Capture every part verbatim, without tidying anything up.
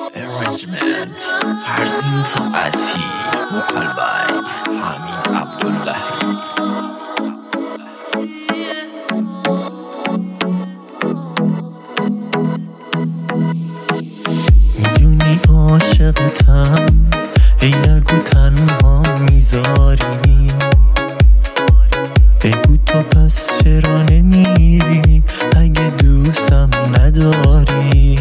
Arrangement فرزین طاقتی وکال بای حمید عبداللهی. میدونی عاشقتم ای نگو تنها میذاری، بگو تو پس چرا نمیری اگه دوستم نداری.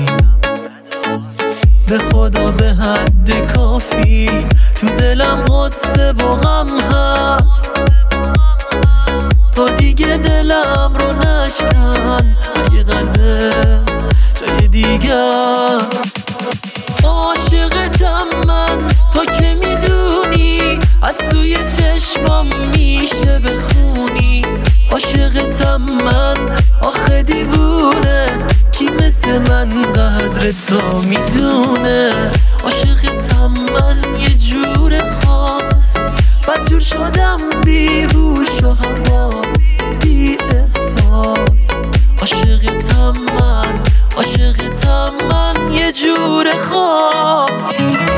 به خدا به حد کافی تو دلم غصه و غم هست، تو دیگه دلم رو نشکن اگه قلبت جای دیگه است. عاشقتم من تو که میدونی، از توی چشمام میشه بخونی. عاشقتم من آخه دیوونه، کی مثل من قدر تو میدونه. عاشقتم من یه جور خاص، بدجور شدم بیهوش و حواس بی احساس. عاشقتم من، عاشقتم من یه جور خاص.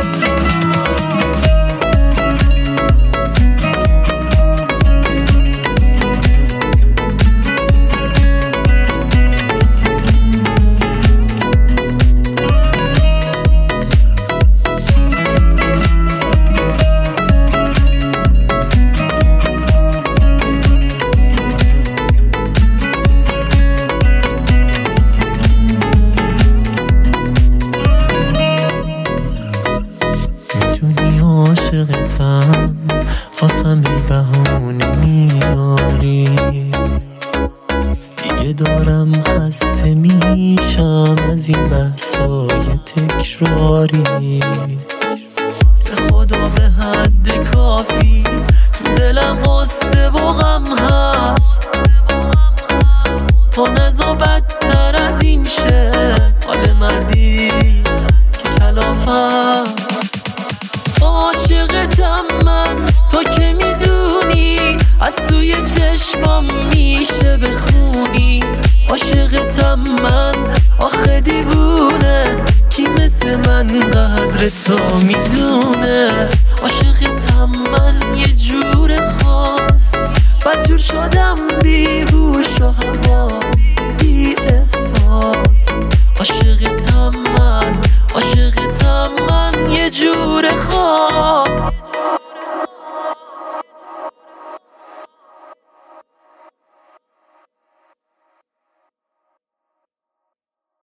عاشقتم واسم بی بهونه میاری، دیگه دارم خسته میشم از این بحثای تکراری. به خدا به حد کافی تو دلم غصه و غم هست، تو نزا بدتر از این شه حال مردی که کلاف هست. عاشقتم من تو که میدونی، از توی چشمام میشه بخونی. عاشقتم من آخه دیوونه، کی مثل من قدر تو میدونه. عاشقتم من یه جور خاص، بدجور شدم بیهوش و حواس